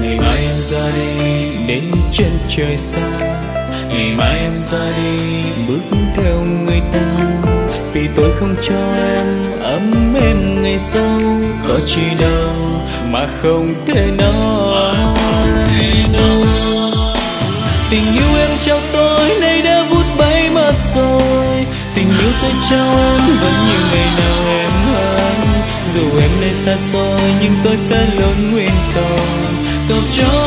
Ngày mai em ra đi đến chân trời xa, ngày mai em ra đi bước theo người ta, vì tôi không cho em ấm êm ngày sau. Có chi đâu mà không thể nói. Tình yêu em trao tôi nay đã vút bay mất rồi, tình yêu tôi trao em vẫn như ngày nào em hơn. Dù em nơi xa xôi nhưng tôi sẽ luôn nguyện cầu cho